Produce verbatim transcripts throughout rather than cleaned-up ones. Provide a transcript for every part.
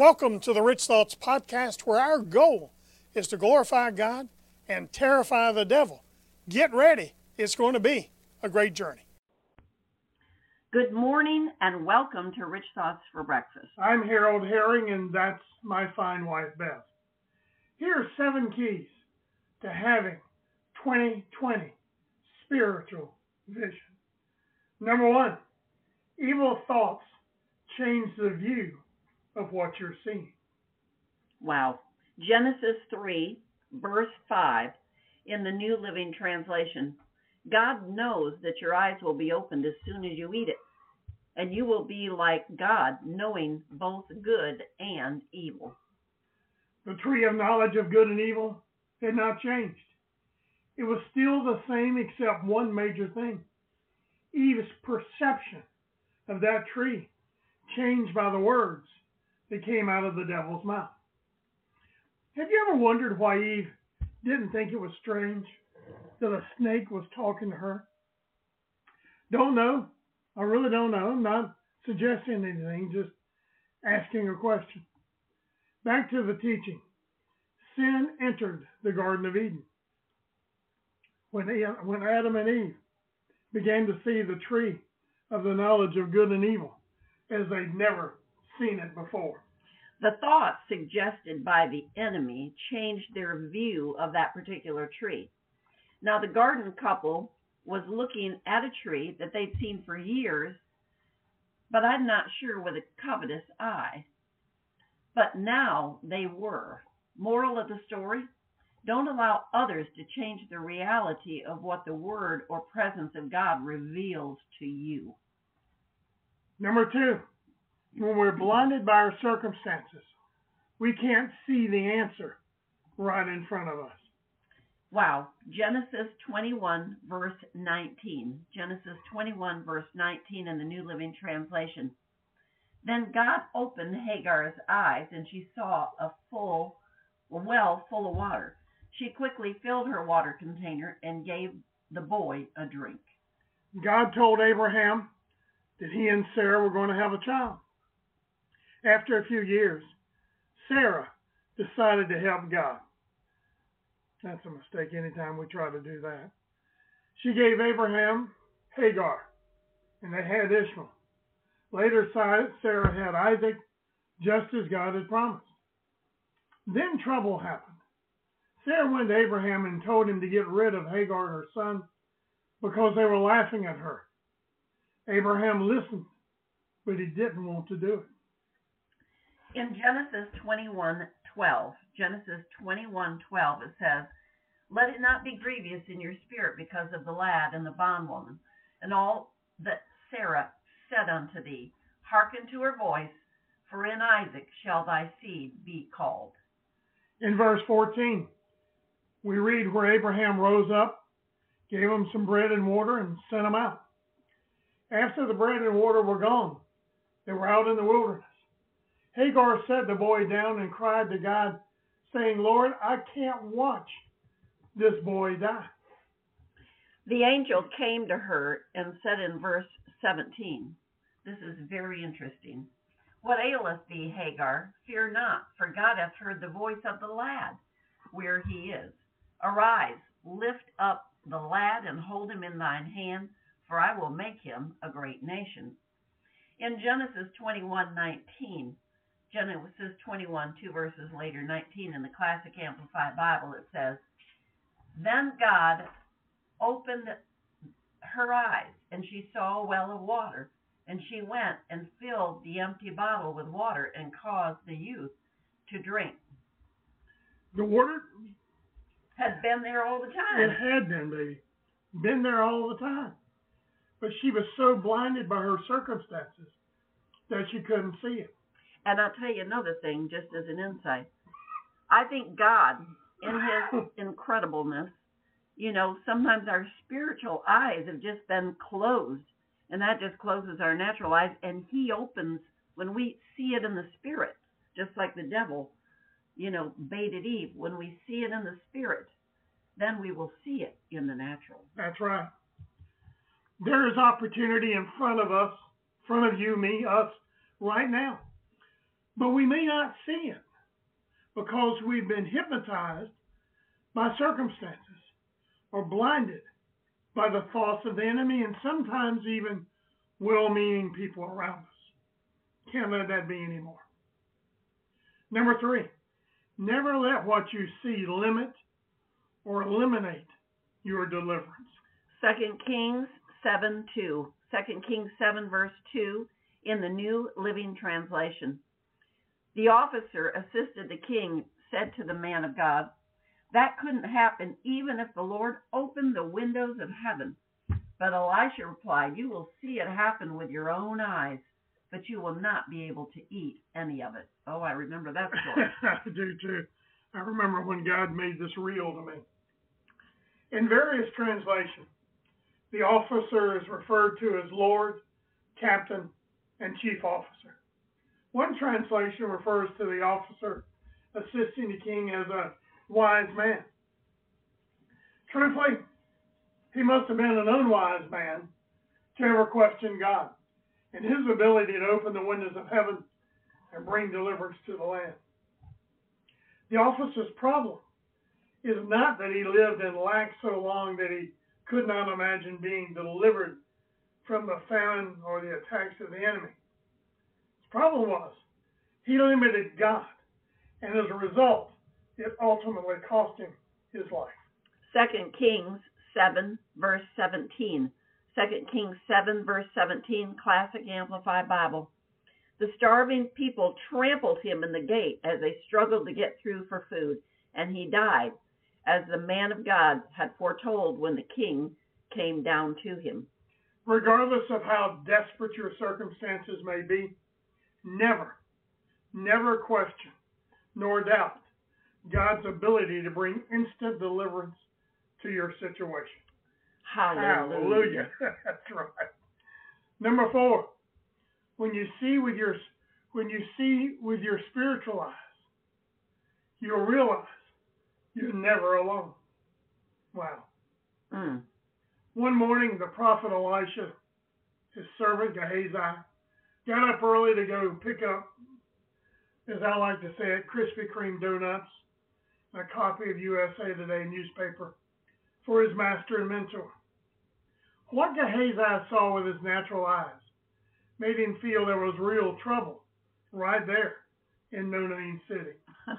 Welcome to the Rich Thoughts Podcast, where our goal is to glorify God and terrify the devil. Get ready. It's going to be a great journey. Good morning and welcome to Rich Thoughts for Breakfast. I'm Harold Herring, and that's my fine wife, Beth. Here are seven keys to having twenty twenty spiritual vision. Number one, evil thoughts change the view of what you're seeing. Wow. Genesis three, verse five, in the New Living Translation. God knows that your eyes will be opened as soon as you eat it, and you will be like God, knowing both good and evil. The tree of knowledge of good and evil had not changed. It was still the same except one major thing. Eve's perception of that tree changed by the words that came out of the devil's mouth. Have you ever wondered why Eve didn't think it was strange that a snake was talking to her? Don't know. I really don't know. I'm not suggesting anything, just asking a question. Back to the teaching. Sin entered the Garden of Eden. When, when Adam and Eve began to see the tree of the knowledge of good and evil as they'd never seen it before. The thoughts suggested by the enemy changed their view of that particular tree. Now, the garden couple was looking at a tree that they'd seen for years, but I'm not sure with a covetous eye. But now they were. Moral of the story, don't allow others to change the reality of what the Word or presence of God reveals to you. Number two, when we're blinded by our circumstances, we can't see the answer right in front of us. Wow. Genesis twenty-one, verse nineteen. Genesis twenty-one, verse nineteen in the New Living Translation. Then God opened Hagar's eyes, and she saw a full a well full of water. She quickly filled her water container and gave the boy a drink. God told Abraham that he and Sarah were going to have a child. After a few years, Sarah decided to help God. That's a mistake anytime we try to do that. She gave Abraham Hagar, and they had Ishmael. Later, Sarah had Isaac, just as God had promised. Then trouble happened. Sarah went to Abraham and told him to get rid of Hagar, her son, because they were laughing at her. Abraham listened, but he didn't want to do it. In Genesis twenty-one twelve, Genesis twenty-one twelve, it says, "Let it not be grievous in your spirit because of the lad and the bondwoman, and all that Sarah said unto thee. Hearken to her voice, for in Isaac shall thy seed be called." In verse fourteen, we read where Abraham rose up, gave him some bread and water, and sent him out. After the bread and water were gone, they were out in the wilderness. Hagar set the boy down and cried to God, saying, "Lord, I can't watch this boy die." The angel came to her and said in verse seventeen, this is very interesting, "What aileth thee, Hagar? Fear not, for God hath heard the voice of the lad, where he is. Arise, lift up the lad, and hold him in thine hand, for I will make him a great nation." In Genesis twenty-one nineteen, Genesis twenty-one, two verses later, nineteen, in the Classic Amplified Bible, it says, "Then God opened her eyes, and she saw a well of water, and she went and filled the empty bottle with water and caused the youth to drink." The water had been there all the time. It had been, baby. Been there all the time. But she was so blinded by her circumstances that she couldn't see it. And I'll tell you another thing, just as an insight. I think God, in his incredibleness, you know, sometimes our spiritual eyes have just been closed, and that just closes our natural eyes, and he opens when we see it in the spirit, just like the devil, you know, baited Eve. When we see it in the spirit, then we will see it in the natural. That's right. There is opportunity in front of us, in front of you, me, us, right now, but we may not see it because we've been hypnotized by circumstances or blinded by the thoughts of the enemy and sometimes even well-meaning people around us. Can't let that be anymore. Number three, never let what you see limit or eliminate your deliverance. Second Kings seven two. Second Kings seven verse two in the New Living Translation. The officer assisted the king said to the man of God, "That couldn't happen even if the Lord opened the windows of heaven." But Elisha replied, "You will see it happen with your own eyes, but you will not be able to eat any of it." Oh, I remember that story. I do too. I remember when God made this real to me. In various translations, the officer is referred to as Lord, Captain, and Chief Officer. One translation refers to the officer assisting the king as a wise man. Truthfully, he must have been an unwise man to ever question God and his ability to open the windows of heaven and bring deliverance to the land. The officer's problem is not that he lived in lack so long that he could not imagine being delivered from the famine or the attacks of the enemy. His problem was he limited God, and as a result, it ultimately cost him his life. Second Kings seven verse seventeen. Second Kings seven verse seventeen, Classic Amplified Bible. The starving people trampled him in the gate as they struggled to get through for food, and he died, as the man of God had foretold when the king came down to him. Regardless of how desperate your circumstances may be, never, never question nor doubt God's ability to bring instant deliverance to your situation. Hallelujah. Hallelujah. That's right. Number four, when you see with your when you see with your spiritual eyes, you'll realize you're never alone. Wow. Mm. One morning, the prophet Elisha, his servant Gehazi, got up early to go pick up, as I like to say it, Krispy Kreme donuts, and a copy of U S A Today newspaper for his master and mentor. What Gehazi saw with his natural eyes made him feel there was real trouble right there in No Name City.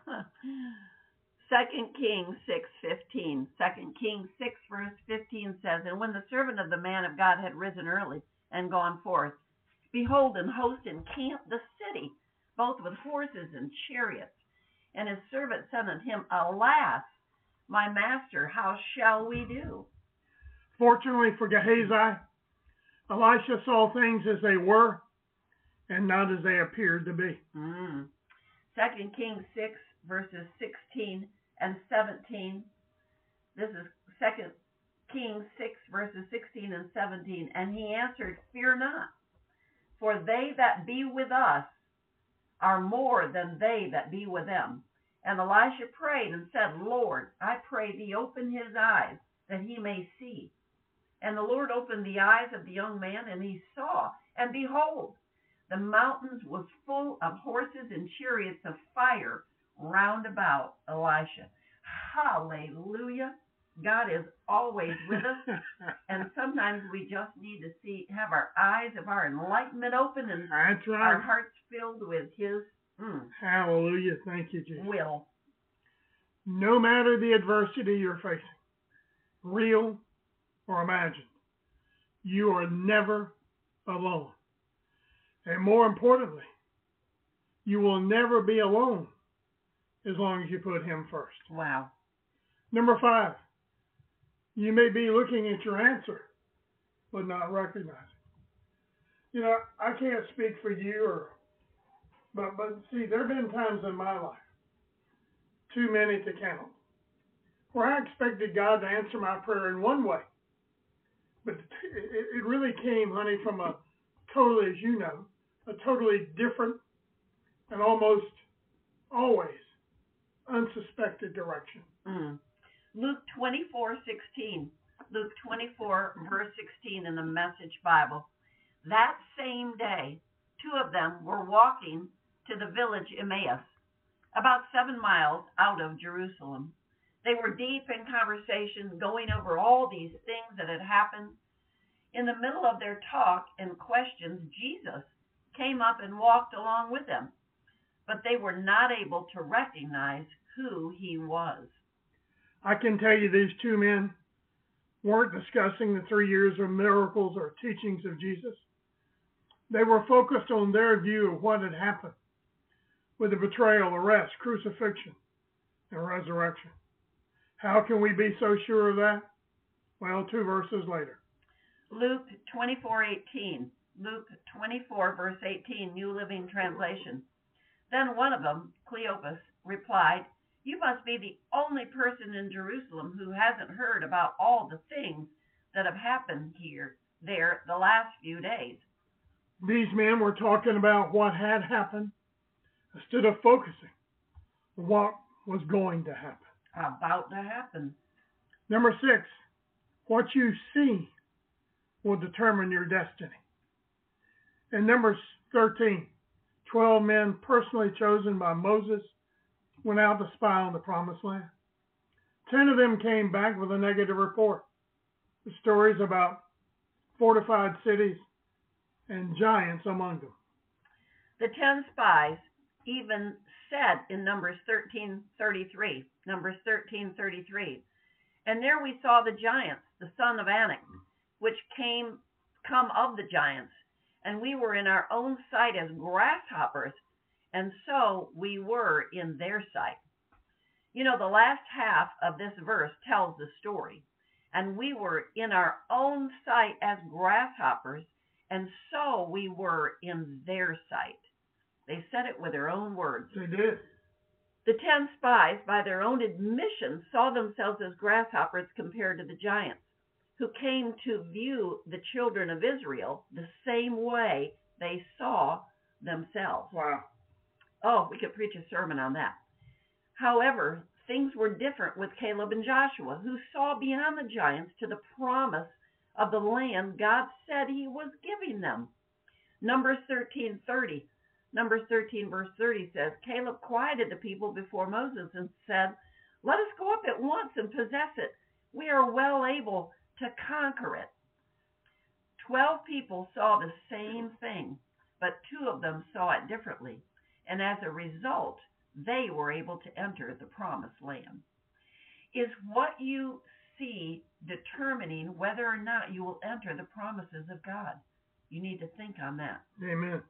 Second Kings six fifteen. Second Kings six verse fifteen says, "And when the servant of the man of God had risen early and gone forth, behold, an host encamped the city, both with horses and chariots. And his servant said unto him, Alas, my master, how shall we do?" Fortunately for Gehazi, Elisha saw things as they were and not as they appeared to be. Mm. Second Kings six verses sixteen and seventeen. This is Second Kings six verses sixteen and seventeen. "And he answered, Fear not, for they that be with us are more than they that be with them. And Elisha prayed and said, Lord, I pray thee, open his eyes, that he may see. And the Lord opened the eyes of the young man, and he saw, and behold, the mountains was full of horses and chariots of fire round about Elisha." Hallelujah. God is always with us, and sometimes we just need to see, have our eyes of our enlightenment open and That's right. our hearts filled with his mm, Hallelujah. Thank you, Jesus. will. No matter the adversity you're facing, real or imagined, you are never alone. And more importantly, you will never be alone as long as you put him first. Wow. Number five, you may be looking at your answer, but not recognizing. You know, I can't speak for you, or, but, but see, there have been times in my life, too many to count, where I expected God to answer my prayer in one way. But it, it really came, honey, from a totally, as you know, a totally different and almost always unsuspected direction. Mm. Luke twenty-four sixteen. Luke twenty-four verse sixteen in the Message Bible. "That same day, two of them were walking to the village Emmaus, about seven miles out of Jerusalem. They were deep in conversation, going over all these things that had happened. In the middle of their talk and questions, Jesus came up and walked along with them, but they were not able to recognize who he was. I can tell you these two men weren't discussing the three years of miracles or teachings of Jesus. They were focused on their view of what had happened with the betrayal, arrest, crucifixion, and resurrection. How can we be so sure of that? Well, two verses later. Luke twenty-four eighteen. Luke twenty-four, verse eighteen, New Living Translation. Then one of them, Cleopas, replied, "You must be the only person in Jerusalem who hasn't heard about all the things that have happened here, there, the last few days." These men were talking about what had happened instead of focusing on what was going to happen. About to happen. Number six, what you see will determine your destiny. In Numbers thirteen, twelve men personally chosen by Moses went out to spy on the promised land. Ten of them came back with a negative report. The stories about fortified cities and giants among them. The ten spies even said in Numbers thirteen thirty-three, Numbers thirteen thirty-three, "And there we saw the giants, the son of Anak, which came come of the giants, and we were in our own sight as grasshoppers, and so we were in their sight." You know, the last half of this verse tells the story. And we were in our own sight as grasshoppers, and so we were in their sight. They said it with their own words. They did. The ten spies, by their own admission, saw themselves as grasshoppers compared to the giants, who came to view the children of Israel the same way they saw themselves. Wow. Oh, we could preach a sermon on that. However, things were different with Caleb and Joshua, who saw beyond the giants to the promise of the land God said he was giving them. Numbers thirteen thirty. Numbers thirteen verse thirty says, "Caleb quieted the people before Moses and said, 'Let us go up at once and possess it. We are well able to conquer it.'" Twelve people saw the same thing, but two of them saw it differently. And as a result, they were able to enter the promised land. Is what you see determining whether or not you will enter the promises of God? You need to think on that. Amen.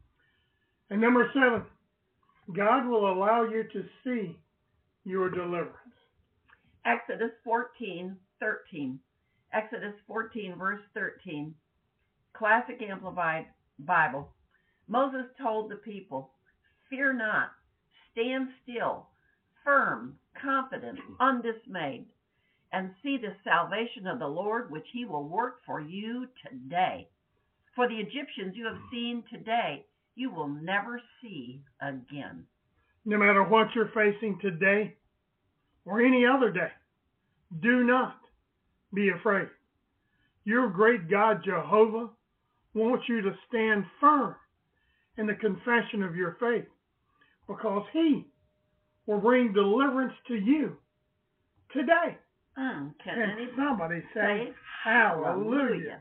And number seven, God will allow you to see your deliverance. Exodus fourteen thirteen. Exodus fourteen, verse thirteen. Classic Amplified Bible. Moses told the people, "Fear not, stand still, firm, confident, undismayed, and see the salvation of the Lord, which he will work for you today. For the Egyptians you have seen today, you will never see again." No matter what you're facing today or any other day, do not be afraid. Your great God, Jehovah, wants you to stand firm in the confession of your faith, because he will bring deliverance to you today. Mm, can And anybody somebody say, say hallelujah.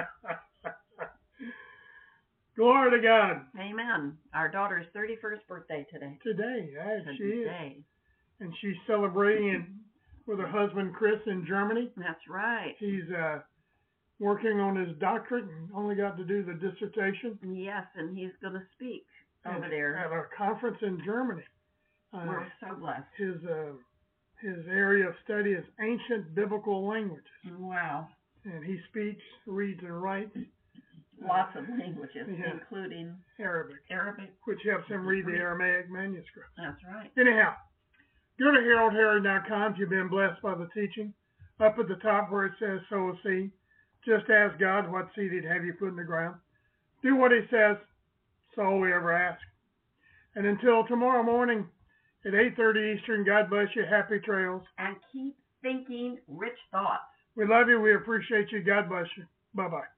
Glory to God. Amen. Our daughter's thirty-first birthday today. Today, yes, she is. Today. And she's celebrating it with her husband, Chris, in Germany. That's right. He's uh, working on his doctorate and only got to do the dissertation. Yes, and he's going to speak over at, there. At a conference in Germany. Uh, We're so blessed. His, uh, his area of study is ancient biblical languages. Wow. And he speaks, reads, and writes. Lots of languages, yeah. including Arabic, Arabic. which helps him read the Aramaic manuscript. That's right. Anyhow, go to Harold Herod dot com if you've been blessed by the teaching. Up at the top where it says sow a seed, just ask God what seed he'd have you put in the ground. Do what he says. That's all we ever ask. And until tomorrow morning at eight thirty Eastern, God bless you. Happy trails. And keep thinking rich thoughts. We love you. We appreciate you. God bless you. Bye-bye.